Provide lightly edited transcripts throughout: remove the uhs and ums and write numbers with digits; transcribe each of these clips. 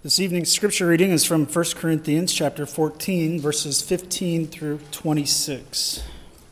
This evening's scripture reading is from 1 Corinthians chapter 14, verses 15 through 26.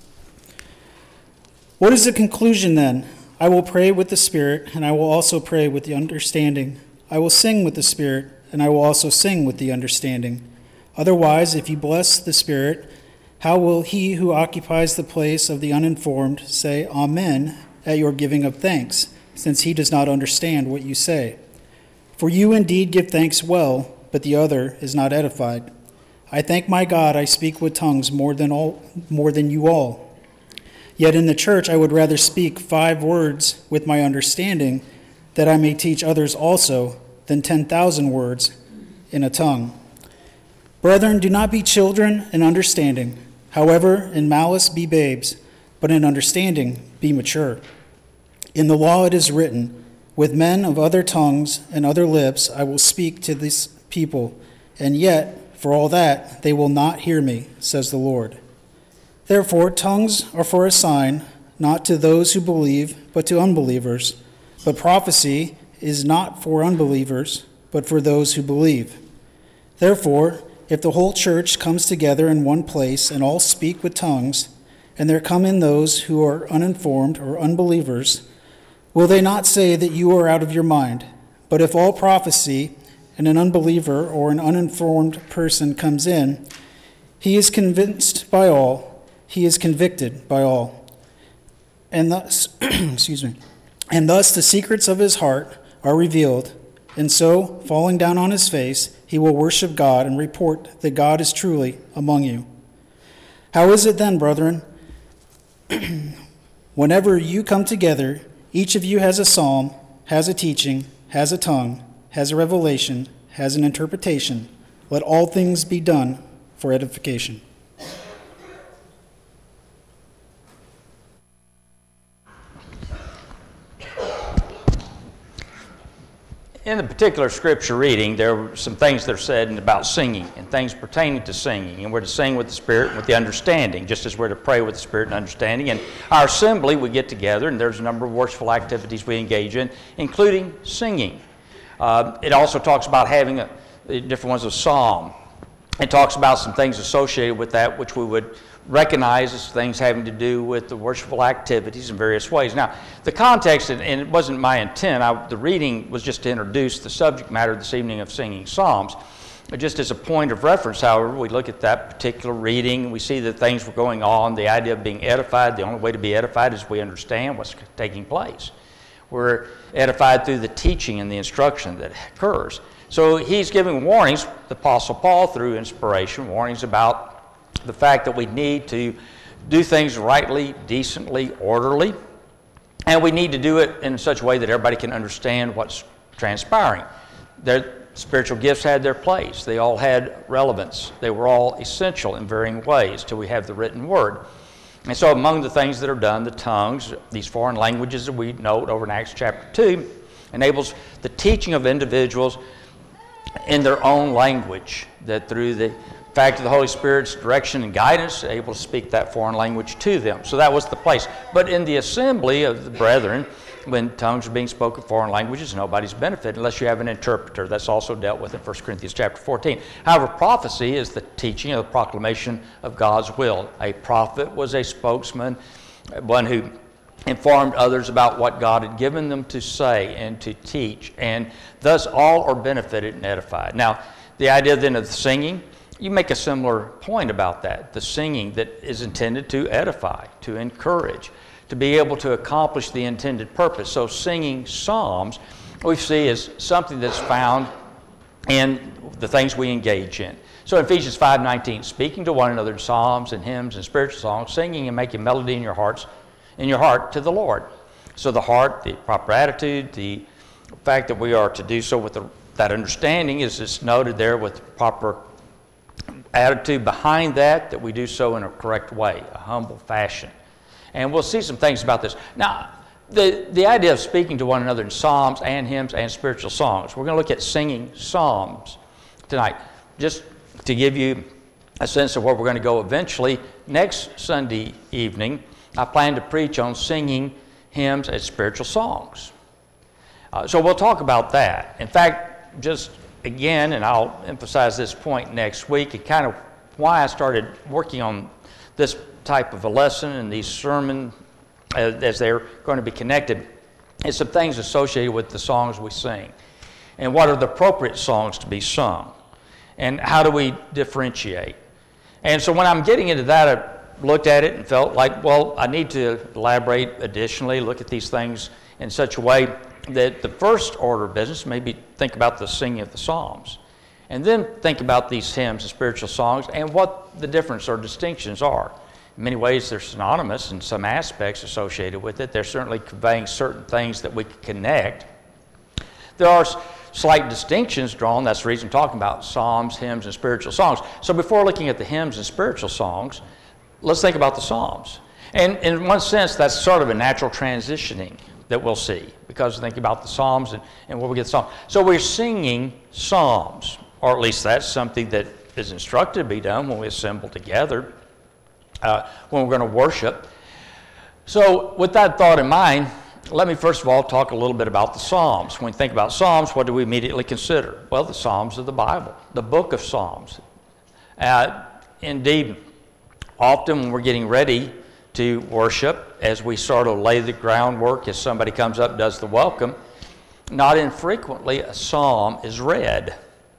What is the conclusion then? I will pray with the Spirit, and I will also pray with the understanding. I will sing with the Spirit, and I will also sing with the understanding. Otherwise, if you bless the Spirit, how will he who occupies the place of the uninformed say Amen at your giving of thanks, since he does not understand what you say? For you indeed give thanks well, but the other is not edified. I thank my God I speak with tongues more than you all. Yet in the church I would rather speak 5 words with my understanding, that I may teach others also, than 10,000 words in a tongue. Brethren, do not be children in understanding. However, in malice be babes, but in understanding be mature. In the law it is written, with men of other tongues and other lips I will speak to this people, and yet, for all that, they will not hear me, says the Lord. Therefore, tongues are for a sign, not to those who believe, but to unbelievers. But prophecy is not for unbelievers, but for those who believe. Therefore, if the whole church comes together in one place and all speak with tongues, and there come in those who are uninformed or unbelievers, will they not say that you are out of your mind? But if all prophecy and an unbeliever or an uninformed person comes in, he is convinced by all, he is convicted by all. And thus, and thus the secrets of his heart are revealed. And so, falling down on his face, he will worship God and report that God is truly among you. How is it then, brethren? Whenever you come together, each of you has a psalm, has a teaching, has a tongue, has a revelation, has an interpretation. Let all things be done for edification. In the particular scripture reading, there were some things that are said about singing and things pertaining to singing. And we're to sing with the Spirit and with the understanding, just as we're to pray with the Spirit and understanding. And our assembly, we get together, and there's a number of worshipful activities we engage in, including singing. It also talks about having different ones of psalm. It talks about some things associated with that, which we would recognize as things having to do with the worshipful activities in various ways. Now, the context, and it wasn't my intent, the reading was just to introduce the subject matter this evening of singing psalms. Just as a point of reference, however, we look at that particular reading, we see that things were going on, the idea of being edified. The only way to be edified is we understand what's taking place. We're edified through the teaching and the instruction that occurs. So he's giving warnings, the Apostle Paul, through inspiration, warnings about the fact that we need to do things rightly, decently, orderly, and we need to do it in such a way that everybody can understand what's transpiring. Their spiritual gifts had their place. They all had relevance. They were all essential in varying ways till we have the written word. And so among the things that are done, the tongues, these foreign languages that we note over in Acts chapter 2, enables the teaching of individuals in their own language, that through the fact of the Holy Spirit's direction and guidance, able to speak that foreign language to them. So that was the place. But in the assembly of the brethren, when tongues are being spoken foreign languages, nobody's benefited unless you have an interpreter. That's also dealt with in 1 Corinthians chapter 14. However, prophecy is the teaching of the proclamation of God's will. A prophet was a spokesman, one who informed others about what God had given them to say and to teach, and thus all are benefited and edified. Now, the idea then of the singing, you make a similar point about that. The singing that is intended to edify, to encourage, to be able to accomplish the intended purpose. So singing psalms, we see as something that's found in the things we engage in. So in Ephesians 5:19, speaking to one another in psalms and hymns and spiritual songs, singing and making melody in your heart to the Lord. So the heart, the proper attitude, the fact that we are to do so with that understanding is it's noted there with proper attitude behind that we do so in a correct way, a humble fashion. And we'll see some things about this. Now, the idea of speaking to one another in psalms and hymns and spiritual songs, we're going to look at singing psalms tonight. Just to give you a sense of where we're going to go eventually, next Sunday evening, I plan to preach on singing hymns and spiritual songs. So we'll talk about that. In fact, just again, and I'll emphasize this point next week, and kind of why I started working on this type of a lesson and these sermons as they're going to be connected, is some things associated with the songs we sing. And what are the appropriate songs to be sung? And how do we differentiate? And so when I'm getting into that, I looked at it and felt like, well, I need to elaborate additionally, look at these things in such a way that the first order of business, maybe think about the singing of the Psalms, and then think about these hymns and spiritual songs and what the difference or distinctions are. In many ways, they're synonymous in some aspects associated with it. They're certainly conveying certain things that we can connect. There are slight distinctions drawn. That's the reason I'm talking about psalms, hymns, and spiritual songs. So before looking at the hymns and spiritual songs, let's think about the psalms. And in one sense, that's sort of a natural transitioning that we'll see, because we think about the psalms and where we get the psalms. So we're singing psalms, or at least that's something that is instructed to be done when we assemble together, when we're going to worship. So with that thought in mind, let me first of all talk a little bit about the Psalms. When we think about Psalms, what do we immediately consider? Well, the Psalms of the Bible, the book of Psalms. Indeed, often when we're getting ready to worship, as we sort of lay the groundwork, as somebody comes up and does the welcome, not infrequently a psalm is read.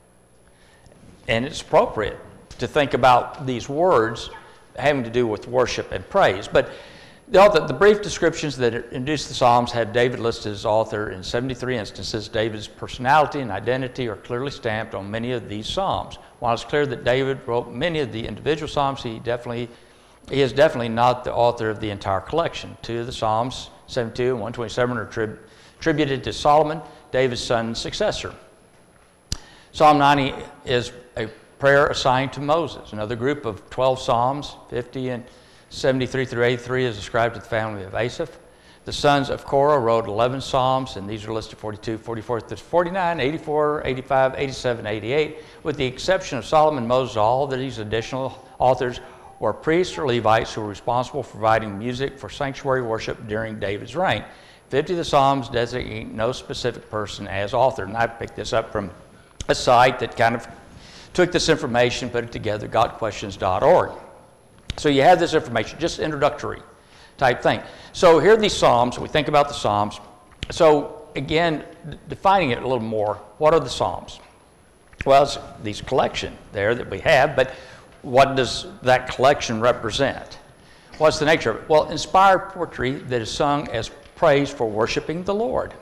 And it's appropriate to think about these words having to do with worship and praise. But the brief descriptions that introduce the Psalms had David listed as author in 73 instances. David's personality and identity are clearly stamped on many of these Psalms. While it's clear that David wrote many of the individual Psalms, he is definitely not the author of the entire collection. Two of the Psalms, 72 and 127, are attributed to Solomon, David's son and successor. Psalm 90 is a prayer assigned to Moses. Another group of 12 Psalms, 50 and 73 through 83, is ascribed to the family of Asaph. The sons of Korah wrote 11 Psalms, and these are listed 42, 44 through 49, 84, 85, 87, 88. With the exception of Solomon and Moses, all of these additional authors were priests or Levites who were responsible for providing music for sanctuary worship during David's reign. 50 of the Psalms designate no specific person as author. And I picked this up from a site that kind of took this information, put it together, gotquestions.org. So you have this information, just introductory type thing. So here are these Psalms. We think about the Psalms. So again, defining it a little more, what are the Psalms? Well, it's these collection there that we have, but what does that collection represent? What's the nature of it? Well, inspired poetry that is sung as praise for worshiping the Lord.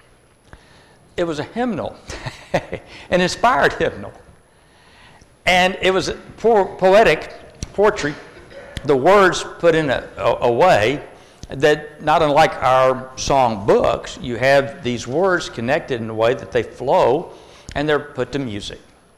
It was a hymnal, an inspired hymnal. And it was poetic poetry, the words put in a way that, not unlike our song books, you have these words connected in a way that they flow and they're put to music.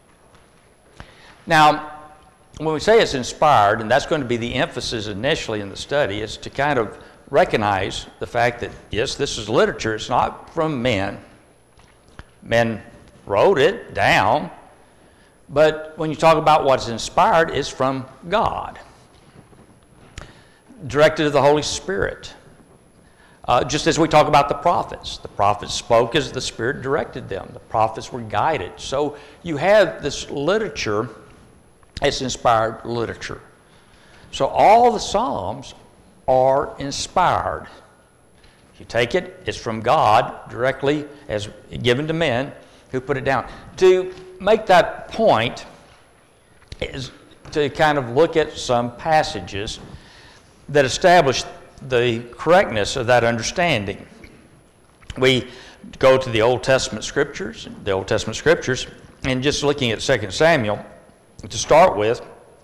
Now, when we say it's inspired, and that's going to be the emphasis initially in the study, is to kind of recognize the fact that, yes, this is literature. It's not from men. Men wrote it down. But when you talk about what's inspired, it's from God, directed to the Holy Spirit. Just as we talk about the prophets spoke as the Spirit directed them. The prophets were guided. So you have this literature, it's inspired literature. So all the Psalms are inspired. If you take it, it's from God directly as given to men who put it down. To make that point is to kind of look at some passages that establish the correctness of that understanding. We go to the Old Testament Scriptures, and just looking at 2 Samuel, to start with,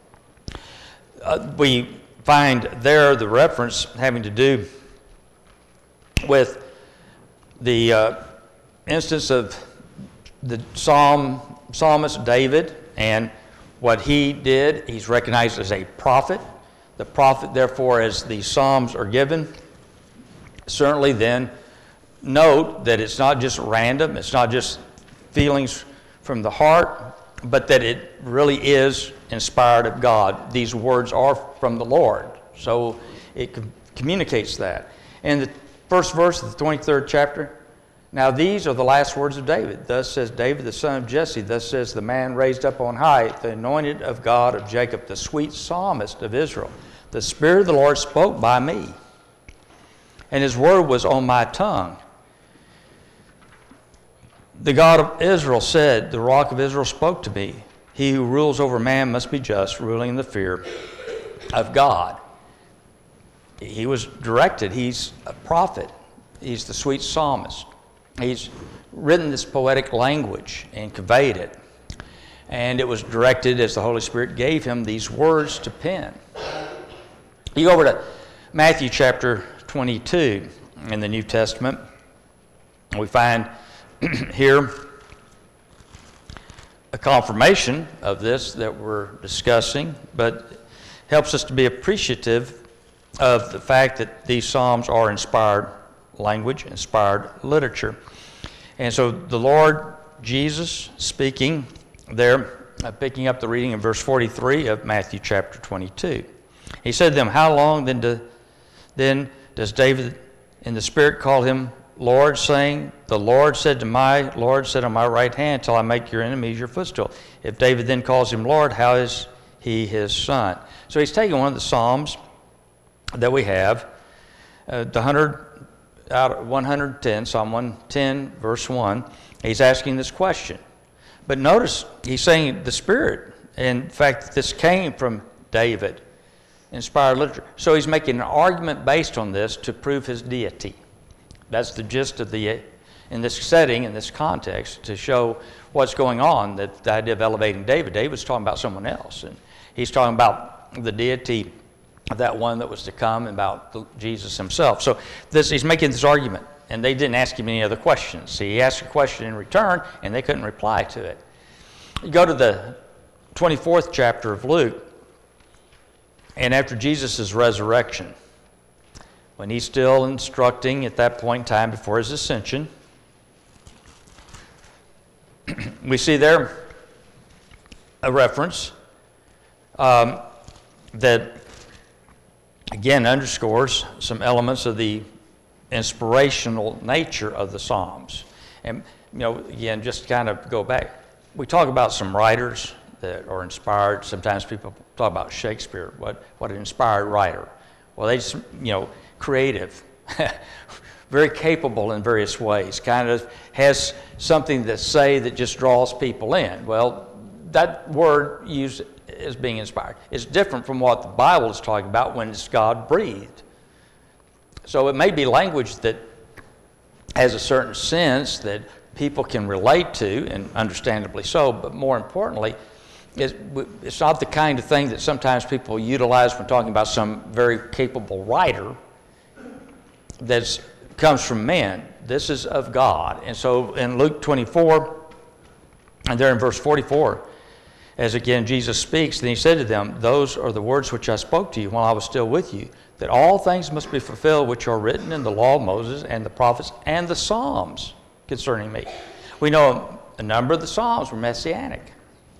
we find there the reference having to do with the instance of the psalmist David and what he did. He's recognized as a prophet. The prophet, therefore, as the Psalms are given, certainly then note that it's not just random, it's not just feelings from the heart, but that it really is inspired of God. These words are from the Lord. So it communicates that. In the first verse of the 23rd chapter, Now these are the last words of David. Thus says David, the son of Jesse. Thus says the man raised up on high, the anointed of God of Jacob, the sweet psalmist of Israel. The Spirit of the Lord spoke by me, and his word was on my tongue. The God of Israel said, the rock of Israel spoke to me. He who rules over man must be just, ruling in the fear of God. He was directed. He's a prophet. He's the sweet psalmist. He's written this poetic language and conveyed it. And it was directed as the Holy Spirit gave him these words to pen. You go over to Matthew chapter 22 in the New Testament. We find here a confirmation of this that we're discussing, but helps us to be appreciative of the fact that these Psalms are inspired language, inspired literature. And so the Lord Jesus speaking there, picking up the reading in verse 43 of Matthew chapter 22. He said to them, how long then does David in the Spirit call him Lord, saying, the Lord said to my Lord, sit on my right hand till I make your enemies your footstool. If David then calls him Lord, how is he his son? So he's taking one of the Psalms that we have, out of 110, Psalm 110, verse 1, he's asking this question. But notice, he's saying the Spirit. In fact, this came from David, inspired literature. So he's making an argument based on this to prove his deity. That's the gist of in this setting, in this context, to show what's going on, that the idea of elevating David. David's talking about someone else, and he's talking about the deity of that one that was to come, and about Jesus himself. So he's making this argument, and they didn't ask him any other questions. See, he asked a question in return, and they couldn't reply to it. You go to the 24th chapter of Luke, and after Jesus' resurrection, when he's still instructing at that point in time before his ascension, we see there a reference that again underscores some elements of the inspirational nature of the Psalms. And, again, just to kind of go back, we talk about some writers that are inspired. Sometimes people talk about Shakespeare, what an inspired writer. Well, they just, creative, very capable in various ways, kind of has something to say that just draws people in. Well, that word used as being inspired is different from what the Bible is talking about when it's God-breathed. So it may be language that has a certain sense that people can relate to, and understandably so, but more importantly, it's not the kind of thing that sometimes people utilize when talking about some very capable writer that comes from men. This is of God. And so in Luke 24, and there in verse 44, as again Jesus speaks, then he said to them, those are the words which I spoke to you while I was still with you, that all things must be fulfilled which are written in the law of Moses and the prophets and the Psalms concerning me. We know a number of the Psalms were messianic.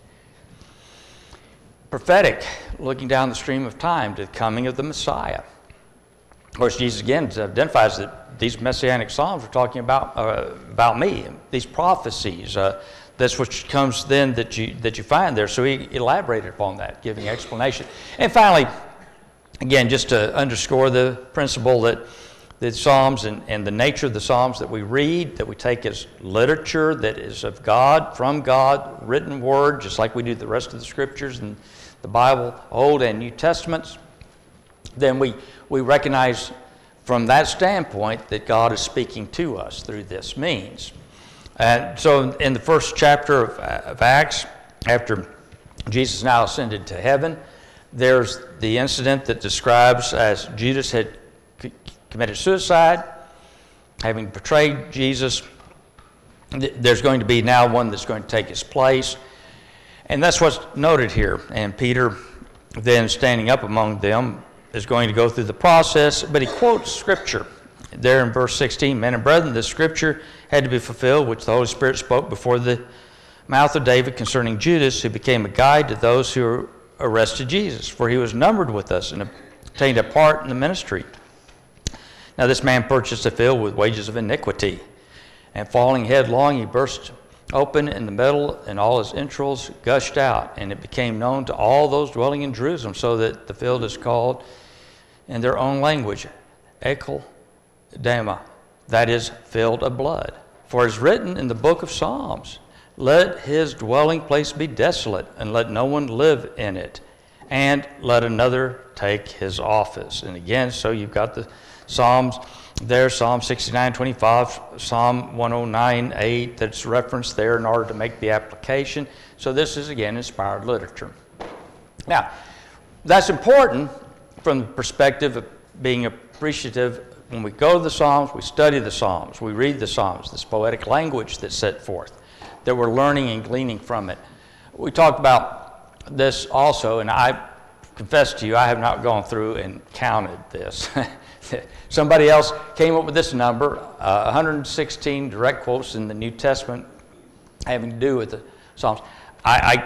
Prophetic, looking down the stream of time to the coming of the Messiah. Of course, Jesus again identifies that these messianic Psalms are talking about me, these prophecies. That's what comes then that you find there. So he elaborated upon that, giving explanation. And finally, again, just to underscore the principle that the Psalms and the nature of the Psalms that we read, that we take as literature that is of God, from God, written word, just like we do the rest of the Scriptures and the Bible, Old and New Testaments, then we recognize from that standpoint that God is speaking to us through this means. And so in the first chapter of Acts, after Jesus now ascended to heaven, there's the incident that describes as Judas had committed suicide, having betrayed Jesus. There's going to be now one that's going to take his place. And that's what's noted here. And Peter, then standing up among them, is going to go through the process, but he quotes Scripture. There in verse 16, men and brethren, this Scripture had to be fulfilled, which the Holy Spirit spoke before the mouth of David concerning Judas, who became a guide to those who arrested Jesus, for he was numbered with us and obtained a part in the ministry. Now this man purchased a field with wages of iniquity, And falling headlong, he burst open in the middle, and all his entrails gushed out. And it became known to all those dwelling in Jerusalem, so that the field is called in their own language, Ekel Dama, that is, field of blood. For it is written in the book of Psalms, let his dwelling place be desolate, and let no one live in it, and let another take his office. And again, so you've got the Psalms there, Psalm 69:25, Psalm 109:8, that's referenced there in order to make the application. So this is, again, inspired literature. Now, that's important from the perspective of being appreciative. When we go to the Psalms, we study the Psalms, we read the Psalms, this poetic language that's set forth, that we're learning and gleaning from it. We talked about this also, and I confess to you, I have not gone through and counted this. Somebody else came up with this number, 116 direct quotes in the New Testament having to do with the Psalms. I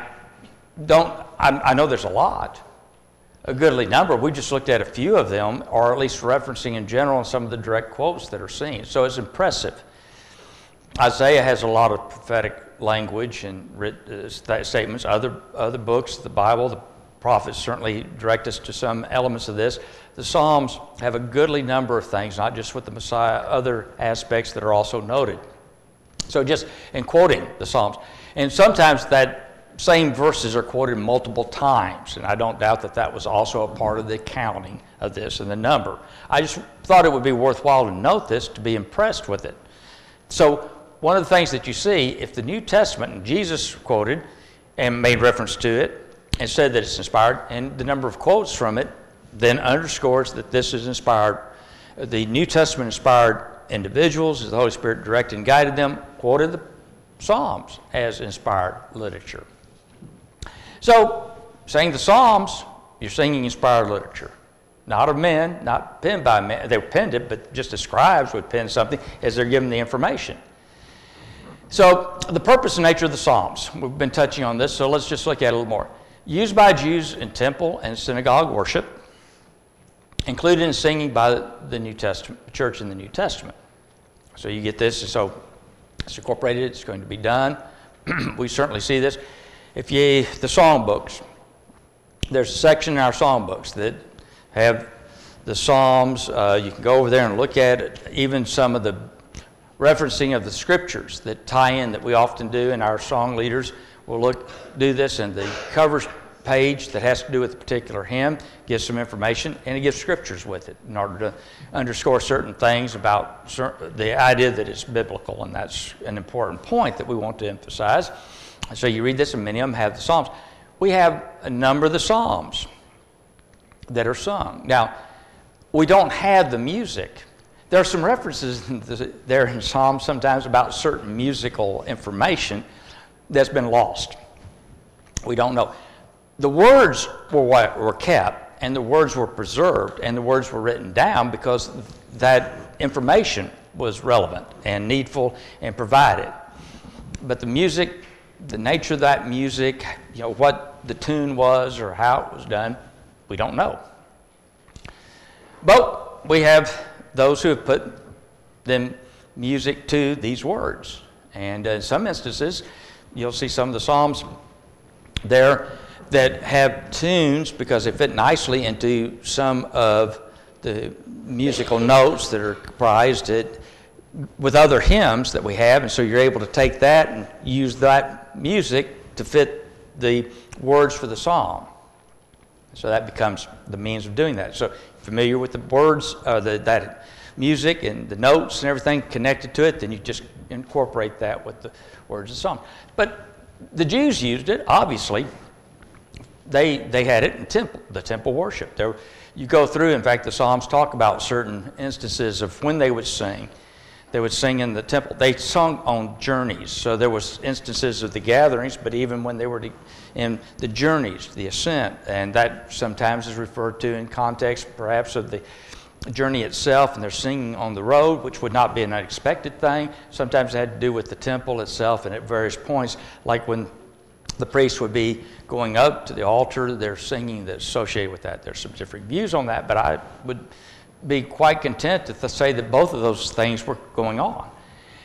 know there's a lot, a goodly number. We just looked at a few of them, or at least referencing in general some of the direct quotes that are seen. So it's impressive. Isaiah has a lot of prophetic language and statements. Other books, the Bible, the prophets certainly direct us to some elements of this. The Psalms have a goodly number of things, not just with the Messiah, other aspects that are also noted. So just in quoting the Psalms, and sometimes that same verses are quoted multiple times, and I don't doubt that that was also a part of the counting of this and the number. I just thought it would be worthwhile to note this, to be impressed with it. So one of the things that you see, if the New Testament, and Jesus quoted and made reference to it, and said that it's inspired, and the number of quotes from it then underscores that this is inspired. The New Testament inspired individuals, as the Holy Spirit directed and guided them, quoted the Psalms as inspired literature. So, saying the Psalms, you're singing inspired literature. Not of men, not penned by men. They penned it, but just as scribes would pen something as they're given the information. So, the purpose and nature of the Psalms. We've been touching on this, so let's just look at it a little more. Used by Jews in temple and synagogue worship, included in singing by the New Testament church in the New Testament. So you get this, so it's incorporated, it's going to be done. We certainly see this. The song books, there's a section in our song books that have the Psalms. You can go over there and look at it, even some of the referencing of the scriptures that tie in that we often do, and our song leaders will do this, and the cover page that has to do with a particular hymn gives some information, and it gives scriptures with it in order to underscore certain things about the idea that it's biblical, and that's an important point that we want to emphasize. So you read this, and many of them have the Psalms. We have a number of the Psalms that are sung. Now, we don't have the music. There are some references there in Psalms sometimes about certain musical information that's been lost. We don't know. The words were kept, and the words were preserved, and the words were written down because that information was relevant and needful and provided. But the music, the nature of that music, what the tune was or how it was done, we don't know. But we have those who have put them music to these words. And in some instances, you'll see some of the Psalms there that have tunes because they fit nicely into some of the musical notes that are comprised with other hymns that we have, and so you're able to take that and use that music to fit the words for the psalm. So that becomes the means of doing that. So familiar with the words, that music and the notes and everything connected to it, then you just incorporate that with the words of the psalm. But the Jews used it, obviously. They had it in the temple worship. You go through, in fact, the Psalms talk about certain instances of when they would sing. They would sing in the temple. They sung on journeys. So there was instances of the gatherings, but even when they were in the journeys, the ascent, and that sometimes is referred to in context perhaps of the journey itself, and they're singing on the road, which would not be an unexpected thing. Sometimes it had to do with the temple itself, and at various points, like when the priest would be going up to the altar, they're singing that's associated with that. There's some different views on that, but I would be quite content to say that both of those things were going on.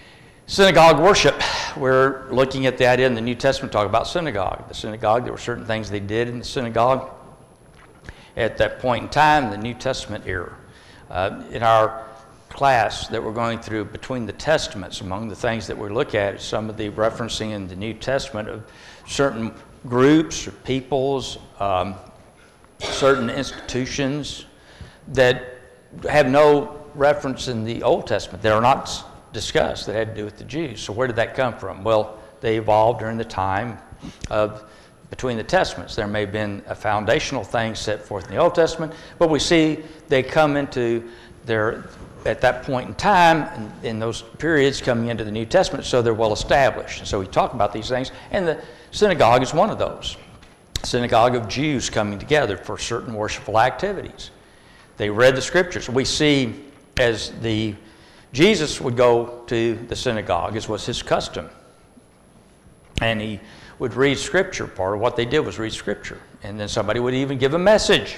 Synagogue worship. We're looking at the idea in the New Testament, talk about synagogue. The synagogue, there were certain things they did in the synagogue at that point in time, the New Testament era. In our class that we're going through between the Testaments, among the things that we look at is some of the referencing in the New Testament of certain groups or peoples, certain institutions that have no reference in the Old Testament. They are not discussed, that had to do with the Jews. So where did that come from? Well, they evolved during the time of between the Testaments. There may have been a foundational thing set forth in the Old Testament, but we see they come into their, at that point in time, in those periods coming into the New Testament, so they're well established. And so we talk about these things, and the synagogue is one of those. Synagogue of Jews coming together for certain worshipful activities. They read the scriptures. We see as Jesus would go to the synagogue, as was his custom. And he would read scripture. Part of what they did was read scripture. And then somebody would even give a message.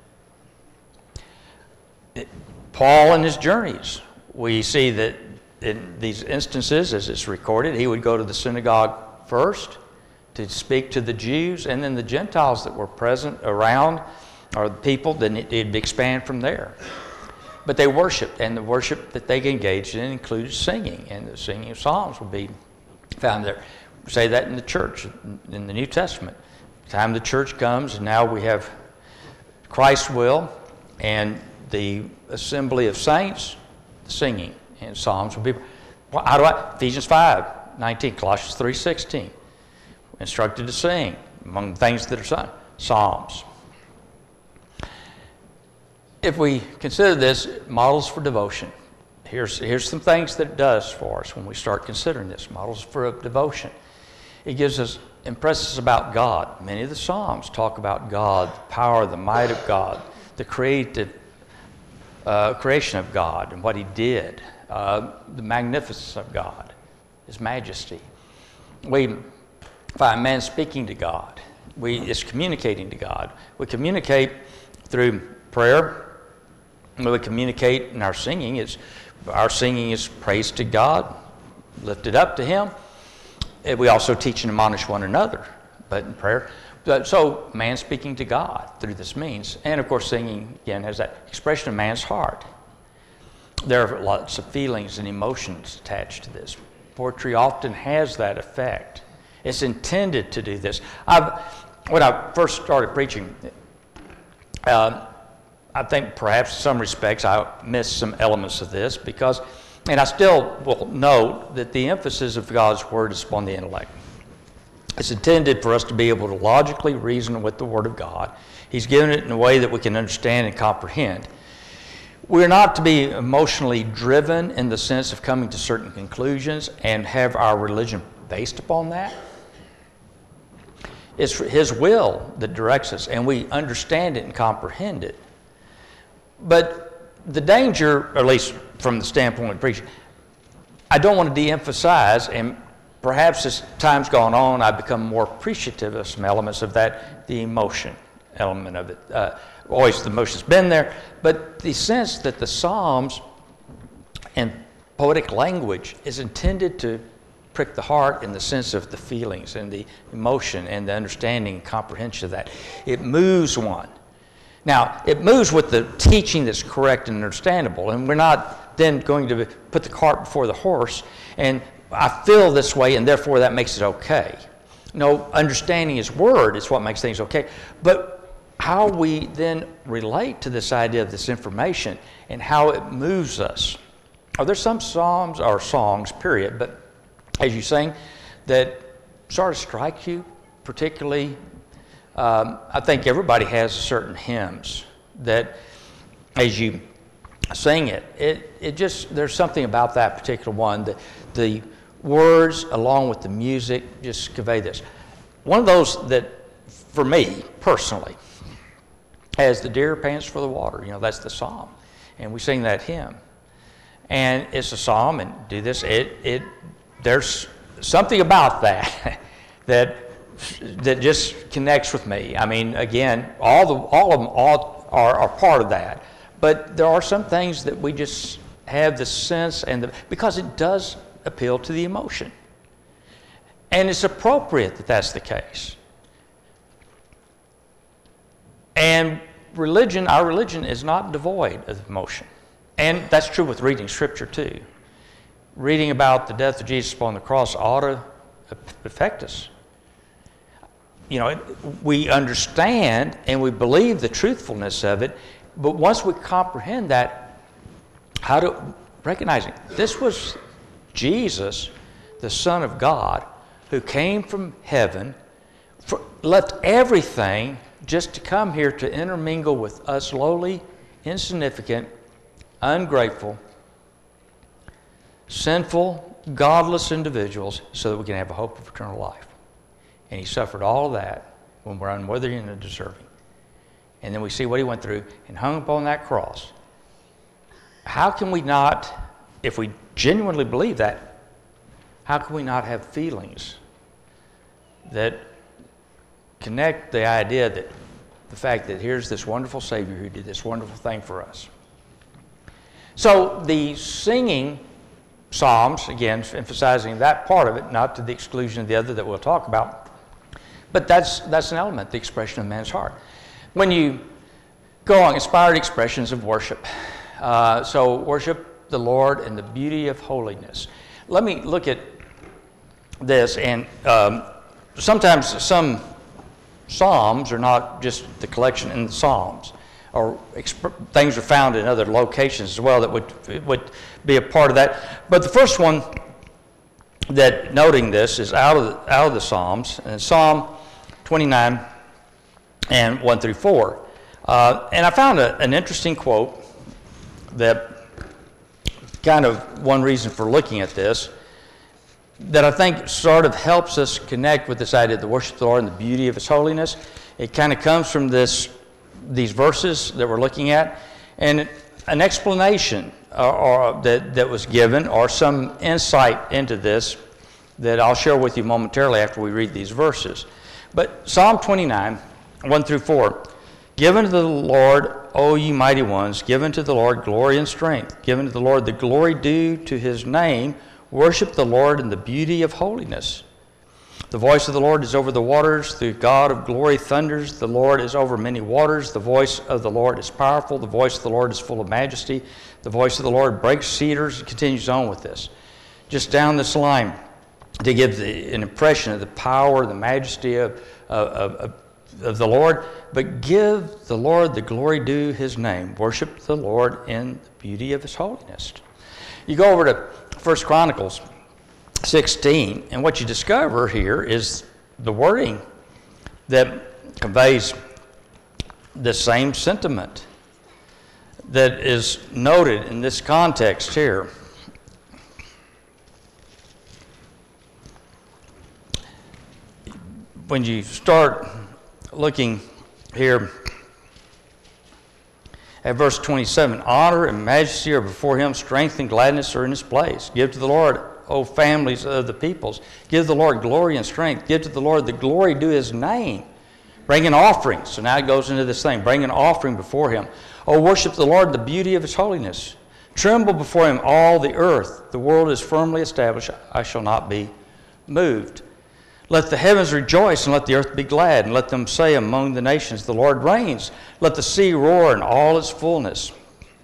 Paul in his journeys, we see that in these instances, as it's recorded, he would go to the synagogue first to speak to the Jews, and then the Gentiles that were present around, or the people, then it'd expand from there. But they worshiped, and the worship that they engaged in included singing, and the singing of psalms will be found there. We say that in the church, in the New Testament. The time the church comes, and now we have Christ's will, and the assembly of saints, the singing, and psalms will be. Well, how do I? Ephesians 5:19, Colossians 3:16. Instructed to sing among the things that are sung, psalms. If we consider this models for devotion, here's some things that it does for us when we start considering this, models for devotion. It gives us, impresses us about God. Many of the Psalms talk about God, the power, the might of God, the creation of God and what he did, the magnificence of God, his majesty. We find man speaking to God. It's communicating to God. We communicate through prayer. We communicate in our singing. Our singing is praise to God, lifted up to him. We also teach and admonish one another, but in prayer. So man speaking to God through this means. And of course singing, again, has that expression of man's heart. There are lots of feelings and emotions attached to this. Poetry often has that effect. It's intended to do this. When I first started preaching, I think perhaps in some respects I missed some elements of this because, and I still will note that the emphasis of God's Word is upon the intellect. It's intended for us to be able to logically reason with the Word of God. He's given it in a way that we can understand and comprehend. We're not to be emotionally driven in the sense of coming to certain conclusions and have our religion based upon that. It's his will that directs us, and we understand it and comprehend it. But the danger, or at least from the standpoint of preaching, I don't want to de-emphasize, and perhaps as time's gone on, I've become more appreciative of some elements of that, the emotion element of it. Always the emotion's been there, but the sense that the Psalms and poetic language is intended to prick the heart in the sense of the feelings and the emotion and the understanding and comprehension of that. It moves one. Now, it moves with the teaching that's correct and understandable, and we're not then going to put the cart before the horse, and I feel this way, and therefore that makes it okay. No, understanding his word is what makes things okay, but how we then relate to this idea of this information and how it moves us. Are there some psalms or songs, period, but as you sing, that sort of strike you particularly? I think everybody has certain hymns that as you sing it just, there's something about that particular one that the words along with the music just convey this. One of those that, for me personally, as the deer pants for the water, that's the psalm. And we sing that hymn. And it's a psalm, and do this, there's something about that that just connects with me. I mean, again, all of them are part of that. But there are some things that we just have the sense, because it does appeal to the emotion. And it's appropriate that that's the case. And religion, our religion, is not devoid of emotion. And that's true with reading Scripture too. Reading about the death of Jesus upon the cross ought to affect us. You know, we understand and we believe the truthfulness of it, but once we comprehend that, recognizing this was Jesus, the Son of God, who came from heaven, left everything just to come here to intermingle with us lowly, insignificant, ungrateful, sinful, godless individuals so that we can have a hope of eternal life. And he suffered all of that when we're unworthy and undeserving. And then we see what he went through and hung upon that cross. How can we not, if we genuinely believe that, how can we not have feelings that connect the idea that the fact that here's this wonderful Savior who did this wonderful thing for us? So the singing psalms, again, emphasizing that part of it, not to the exclusion of the other that we'll talk about, but that's an element, the expression of man's heart. When you go on, inspired expressions of worship. So worship the Lord in the beauty of holiness. Let me look at this, and sometimes some psalms are not just the collection in the Psalms, or things are found in other locations as well that would be a part of that. But the first one that noting this is out of the Psalms, and Psalm 29 and 1 through 4. And I found an interesting quote that kind of one reason for looking at this that I think sort of helps us connect with this idea of the worship of the Lord and the beauty of His holiness. It kind of comes from these verses that we're looking at, and an explanation that was given, or some insight into this that I'll share with you momentarily after we read these verses. But Psalm 29, 1 through 4, give unto the Lord, O ye mighty ones, give unto the Lord glory and strength, give unto the Lord the glory due to His name, worship the Lord in the beauty of holiness. The voice of the Lord is over the waters, the God of glory thunders, the Lord is over many waters, the voice of the Lord is powerful, the voice of the Lord is full of majesty, the voice of the Lord breaks cedars. It continues on with this. Just down this line to give an impression of the power, the majesty of the Lord, but give the Lord the glory due His name. Worship the Lord in the beauty of His holiness. You go over to 1 Chronicles 16, and what you discover here is the wording that conveys the same sentiment that is noted in this context here. When you start looking here at verse 27, honor and majesty are before Him, strength and gladness are in His place. Give to the Lord, O families of the peoples. Give the Lord glory and strength. Give to the Lord the glory due His name. Bring an offering. So now it goes into this thing. Bring an offering before Him. O worship the Lord in the beauty of His holiness. Tremble before Him all the earth. The world is firmly established. I shall not be moved. Let the heavens rejoice, and let the earth be glad, and let them say among the nations, the Lord reigns. Let the sea roar in all its fullness.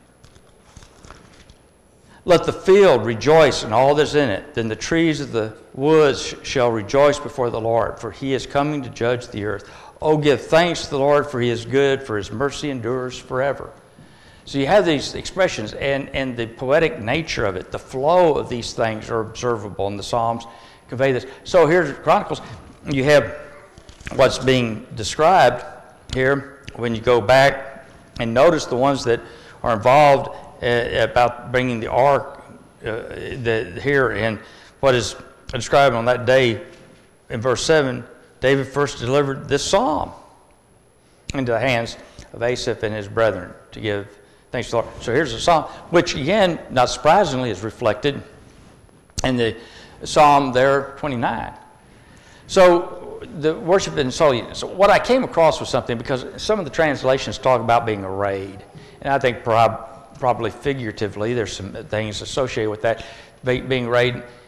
Let the field rejoice and all that's in it. Then the trees of the woods shall rejoice before the Lord, for He is coming to judge the earth. Oh, give thanks to the Lord, for He is good, for His mercy endures forever. So you have these expressions, and the poetic nature of it, the flow of these things are observable in the Psalms. Convey this. So here's Chronicles. You have what's being described here when you go back and notice the ones that are involved about bringing the ark here, and what is described on that day in verse 7. David first delivered this psalm into the hands of Asaph and his brethren to give thanks to the Lord. So here's a psalm, which again, not surprisingly, is reflected in the Psalm there, 29. So the worship and holiness. So what I came across was something, because some of the translations talk about being arrayed, and I think probably figuratively there's some things associated with that being arrayed.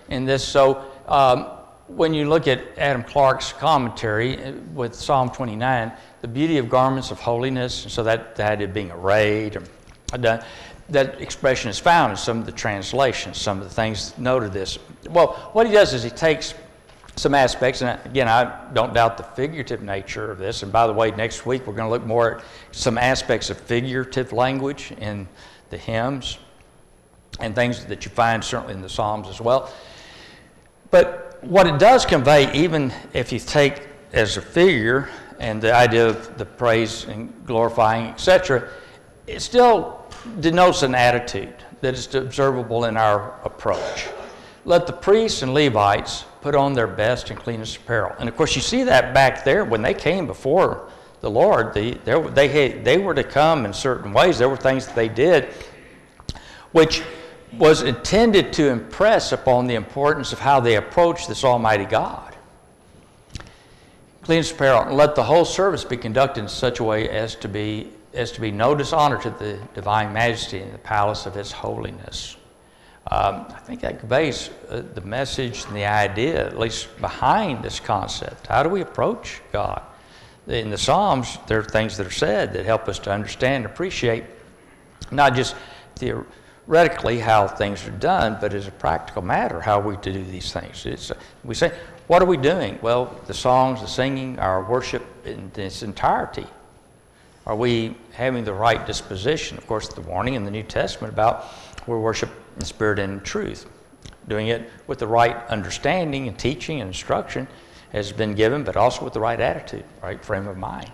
in this. So when you look at Adam Clarke's commentary with Psalm 29, the beauty of garments of holiness, so that idea of being arrayed, that expression is found in some of the translations, some of the things noted this. Well, what he does is he takes some aspects, and again, I don't doubt the figurative nature of this. And by the way, next week we're going to look more at some aspects of figurative language in the hymns and things that you find certainly in the Psalms as well. But what it does convey, even if you take as a figure and the idea of the praise and glorifying, etc., it still denotes an attitude that is observable in our approach. Let the priests and Levites put on their best and cleanest apparel. And of course, you see that back there when they came before the Lord. They were to come in certain ways. There were things that they did which was intended to impress upon the importance of how they approached this Almighty God. Cleanest apparel, and let the whole service be conducted in such a way as to be no dishonor to the divine majesty in the palace of His holiness. I think that conveys the message and the idea, at least behind this concept. How do we approach God? In the Psalms, there are things that are said that help us to understand and appreciate not just theoretically how things are done, but as a practical matter, how we do these things. We say, what are we doing? Well, the songs, the singing, our worship in its entirety. Are we having the right disposition? Of course, the warning in the New Testament about we worship in spirit and in truth. Doing it with the right understanding and teaching and instruction has been given, but also with the right attitude, right frame of mind.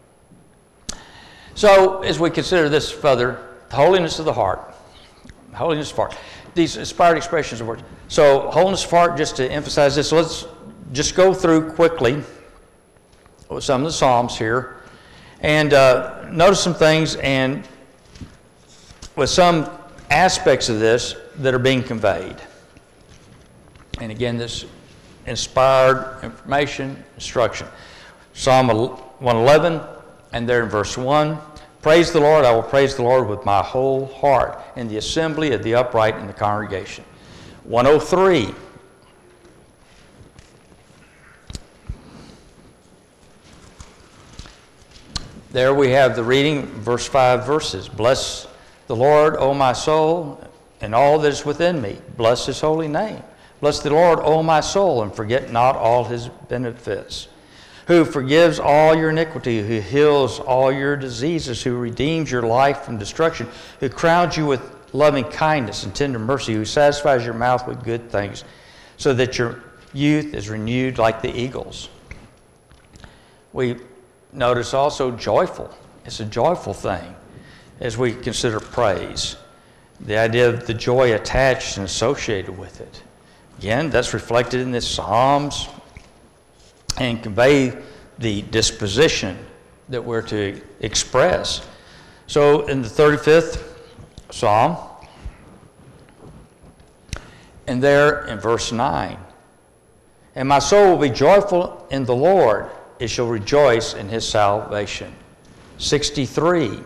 So, as we consider this further, the holiness of the heart. Holiness of heart. These inspired expressions of words. So, holiness of heart, just to emphasize this, let's just go through quickly with some of the Psalms here. And notice some things, and with some aspects of this that are being conveyed. And again, this inspired information, instruction. Psalm 111, and there in verse 1, praise the Lord, I will praise the Lord with my whole heart in the assembly of the upright in the congregation. 103, there we have the reading, verse 5 verses. Bless the Lord, O my soul, and all that is within me. Bless His holy name. Bless the Lord, O my soul, and forget not all His benefits. Who forgives all your iniquity, who heals all your diseases, who redeems your life from destruction, who crowns you with loving kindness and tender mercy, who satisfies your mouth with good things, so that your youth is renewed like the eagles. We notice also joyful. It's a joyful thing as we consider praise. The idea of the joy attached and associated with it. Again, that's reflected in the Psalms and convey the disposition that we're to express. So in the 35th Psalm, and there in verse 9, and my soul will be joyful in the Lord, it shall rejoice in His salvation. 63.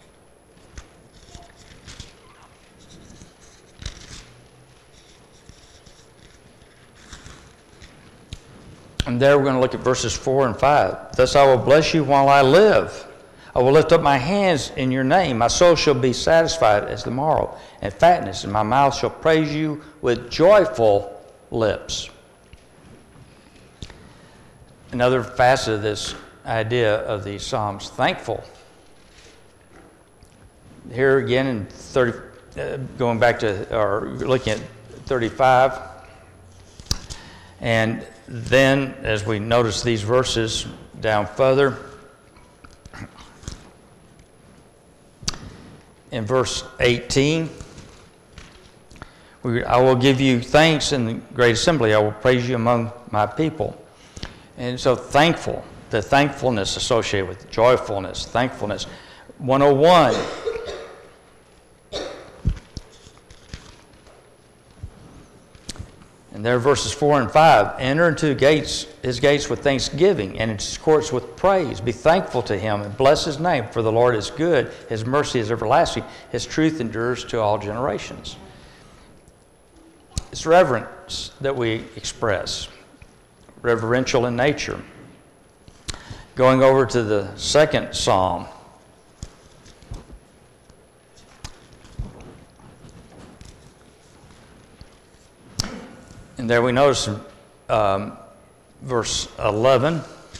And there we're going to look at verses 4 and 5. Thus I will bless you while I live. I will lift up my hands in your name. My soul shall be satisfied as the morrow, and fatness, and my mouth shall praise you with joyful lips. Another facet of this idea of the Psalms, thankful. Here again in 30, going back to, or looking at 35, and then as we notice these verses down further, in verse 18, I will give you thanks in the great assembly. I will praise you among my people. And so thankful, the thankfulness associated with joyfulness, thankfulness. 101. And there are verses 4 and 5. Enter into His gates with thanksgiving and His courts with praise. Be thankful to Him and bless His name, for the Lord is good. His mercy is everlasting. His truth endures to all generations. It's reverence that we express, reverential in nature. Going over to the second psalm. And there we notice verse 11.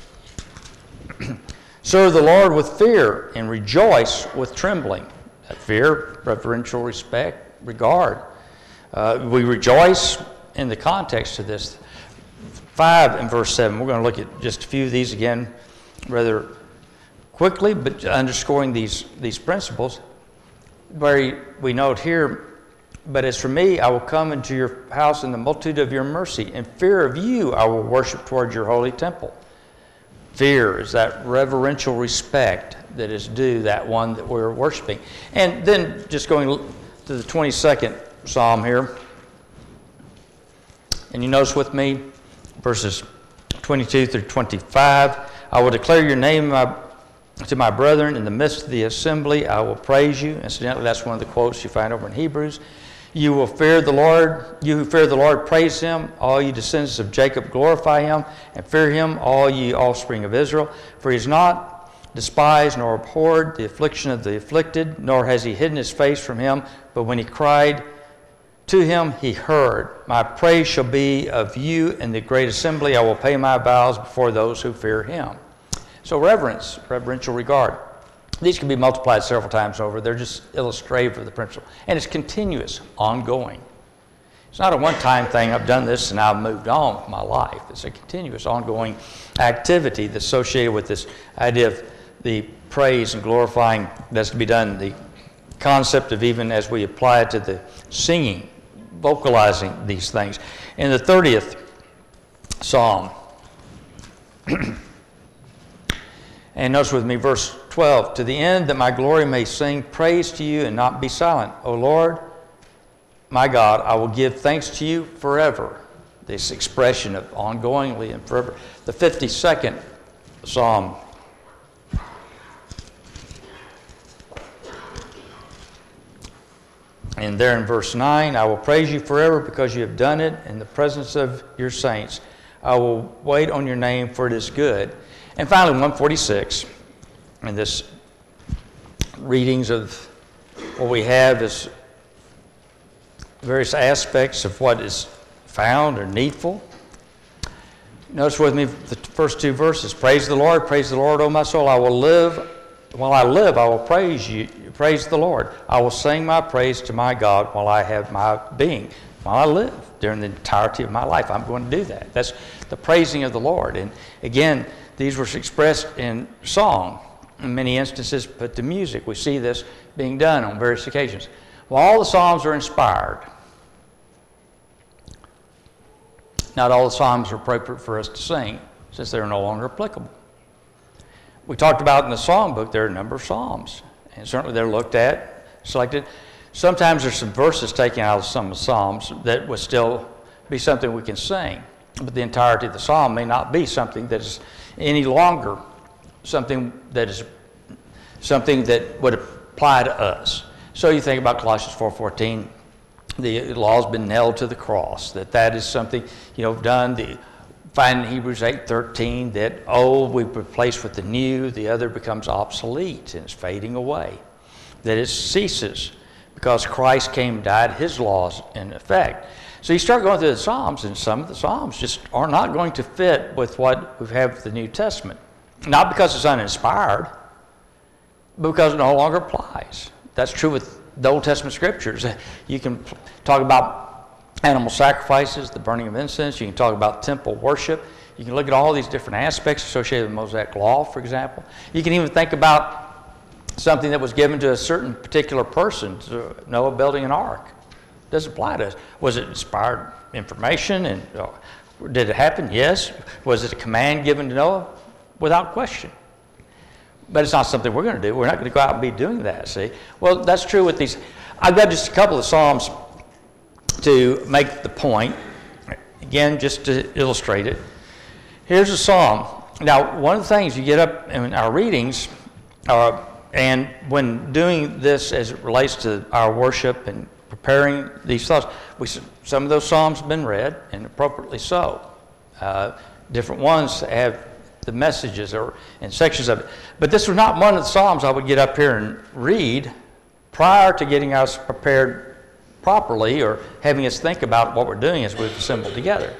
Serve the Lord with fear and rejoice with trembling. That fear, reverential respect, regard. We rejoice in the context of this. 5 and verse 7. We're going to look at just a few of these again rather quickly, but underscoring these principles. Where we note here, but as for me, I will come into your house in the multitude of your mercy. In fear of you, I will worship toward your holy temple. Fear is that reverential respect that is due that one that we're worshiping. And then just going to the 22nd Psalm here. And you notice with me verses 22 through 25. I will declare your name to my brethren in the midst of the assembly. I will praise you. Incidentally, that's one of the quotes you find over in Hebrews. You will fear the Lord. You who fear the Lord, praise him. All you descendants of Jacob, glorify him. And fear him, all ye offspring of Israel. For he has not despised nor abhorred the affliction of the afflicted, nor has he hidden his face from him. But when he cried to him, he heard. My praise shall be of you in the great assembly. I will pay my vows before those who fear him. So reverence, reverential regard. These can be multiplied several times over. They're just illustrative of the principle. And it's continuous, ongoing. It's not a one-time thing. I've done this and I've moved on with my life. It's a continuous, ongoing activity that's associated with this idea of the praise and glorifying that's to be done. The concept of even as we apply it to the singing, vocalizing these things. In the 30th Psalm, and notice with me verse 12, to the end that my glory may sing praise to you and not be silent. O Lord, my God, I will give thanks to you forever. This expression of ongoingly and forever. The 52nd Psalm. And there in verse 9, I will praise you forever because you have done it in the presence of your saints. I will wait on your name, for it is good. And finally, 146, and this readings of what we have is various aspects of what is found or needful. Notice with me the first two verses. Praise the Lord, O my soul. I will live. While I live, I will praise you. Praise the Lord. I will sing my praise to my God while I have my being. While I live, during the entirety of my life, I'm going to do that. That's the praising of the Lord. And again, these were expressed in song in many instances, but to music. We see this being done on various occasions. Well, all the Psalms are inspired. Not all the Psalms are appropriate for us to sing, since they're no longer applicable. We talked about in the Psalm book, there are a number of Psalms, and certainly they're looked at, selected. Sometimes there's some verses taken out of some of the Psalms that would still be something we can sing, but the entirety of the Psalm may not be something that is any longer something that would apply to us. So you think about Colossians 4:14, the law's been nailed to the cross, that is something, done. Find in Hebrews 8:13 that old we replace with the new, the other becomes obsolete and it's fading away. That it ceases because Christ came and died, his laws in effect. So you start going through the Psalms, and some of the Psalms just are not going to fit with what we have with the New Testament. Not because it's uninspired, but because it no longer applies. That's true with the Old Testament scriptures. You can talk about animal sacrifices, the burning of incense. You can talk about temple worship. You can look at all these different aspects associated with the Mosaic Law, for example. You can even think about something that was given to a certain particular person, to Noah building an ark. Doesn't apply to us. Was it inspired information? And did it happen? Yes. Was it a command given to Noah? Without question. But it's not something we're going to do. We're not going to go out and be doing that, see? Well, that's true with these. I've got just a couple of Psalms to make the point. Again, just to illustrate it. Here's a Psalm. Now, one of the things you get up in our readings, and when doing this as it relates to our worship and preparing these thoughts. Some of those psalms have been read, and appropriately so. Different ones have the messages and sections of it. But this was not one of the psalms I would get up here and read prior to getting us prepared properly or having us think about what we're doing as we've assembled together.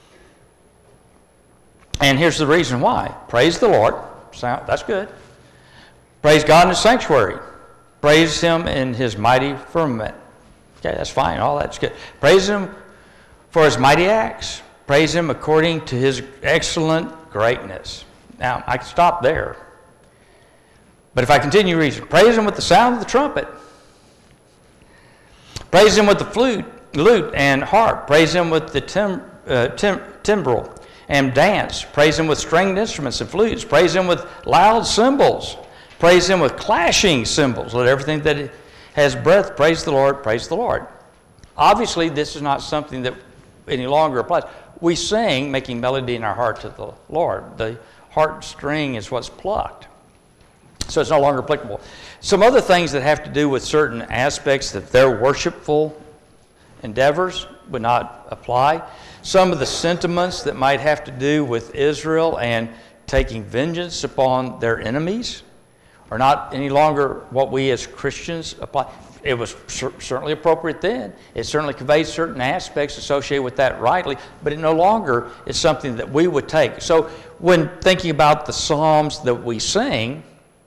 And here's the reason why. Praise the Lord. That's good. Praise God in His sanctuary. Praise Him in His mighty firmament. Okay, that's fine. All that's good. Praise Him for His mighty acts. Praise Him according to His excellent greatness. Now, I can stop there. But if I continue reading, praise Him with the sound of the trumpet. Praise Him with the lute and harp. Praise Him with the timbrel and dance. Praise Him with stringed instruments and flutes. Praise Him with loud cymbals. Praise Him with clashing cymbals. Let everything that has breath praise the Lord, praise the Lord. Obviously, this is not something that any longer applies. We sing, making melody in our heart to the Lord. The heart string is what's plucked. So it's no longer applicable. Some other things that have to do with certain aspects of their worshipful endeavors would not apply. Some of the sentiments that might have to do with Israel and taking vengeance upon their enemies are not any longer what we as Christians apply. It was certainly appropriate then. It certainly conveys certain aspects associated with that rightly, but it no longer is something that we would take. So when thinking about the psalms that we sing,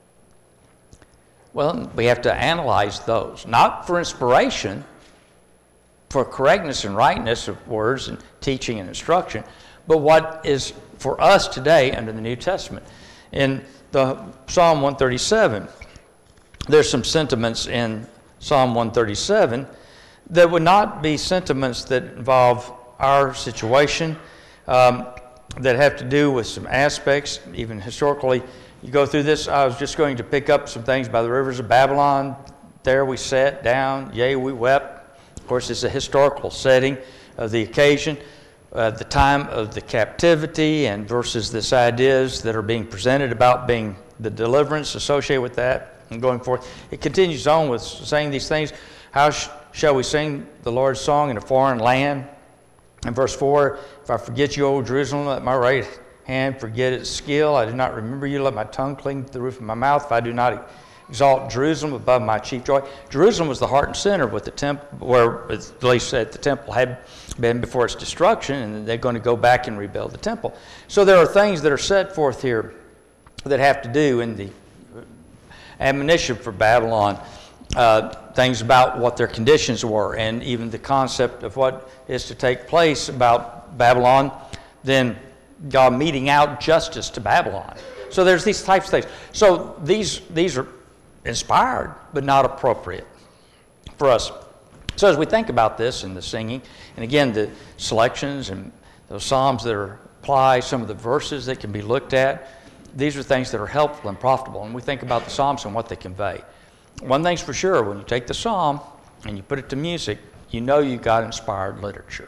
well, we have to analyze those, not for inspiration, for correctness and rightness of words and teaching and instruction, but what is for us today under the New Testament. In the Psalm 137, there's some sentiments in Psalm 137 that would not be sentiments that involve our situation, that have to do with some aspects, even historically. You go through this, I was just going to pick up some things by the rivers of Babylon. There we sat down, yea, we wept. Of course, it's a historical setting of the occasion, the time of the captivity, and versus this ideas that are being presented about being the deliverance associated with that and going forth. It continues on with saying these things. How shall we sing the Lord's song in a foreign land? In verse 4, if I forget you, O Jerusalem, let my right hand forget its skill. I do not remember you. Let my tongue cling to the roof of my mouth. If I do not exalt Jerusalem above my chief joy. Jerusalem was the heart and center with the temple, where at least the temple had been before its destruction, and they're going to go back and rebuild the temple. So there are things that are set forth here that have to do in the admonition for Babylon, things about what their conditions were, and even the concept of what is to take place about Babylon, then God meting out justice to Babylon. So there's these types of things. So these are inspired, but not appropriate for us. So as we think about this in the singing, and again, the selections and those psalms that apply, some of the verses that can be looked at, these are things that are helpful and profitable. And we think about the psalms and what they convey. One thing's for sure, when you take the psalm and you put it to music, you know you got inspired literature.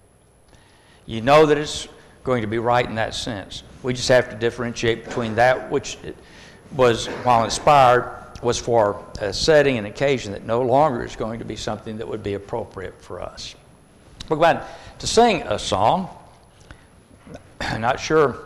You know that it's going to be right in that sense. We just have to differentiate between that which was, while inspired, was for a setting and occasion that no longer is going to be something that would be appropriate for us. We're going to sing a song. I'm not sure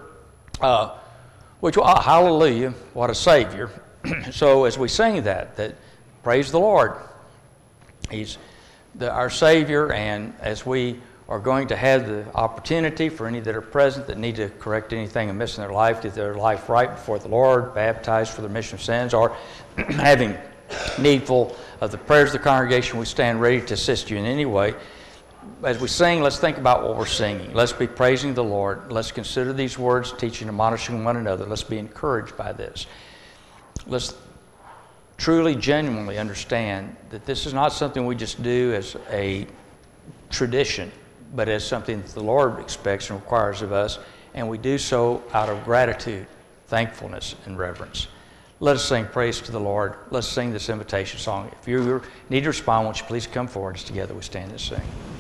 which one. Oh, hallelujah, what a Savior. So as we sing that praise the Lord. He's our Savior, and as we are going to have the opportunity for any that are present that need to correct anything amiss in their life, get their life right before the Lord, baptized for the remission of sins, or having needful of the prayers of the congregation, we stand ready to assist you in any way. As we sing, let's think about what we're singing. Let's be praising the Lord. Let's consider these words, teaching and admonishing one another. Let's be encouraged by this. Let's truly, genuinely understand that this is not something we just do as a tradition, but as something that the Lord expects and requires of us, and we do so out of gratitude, thankfulness, and reverence. Let us sing praise to the Lord. Let's sing this invitation song. If you need to respond, won't you please come forward as together we stand and sing.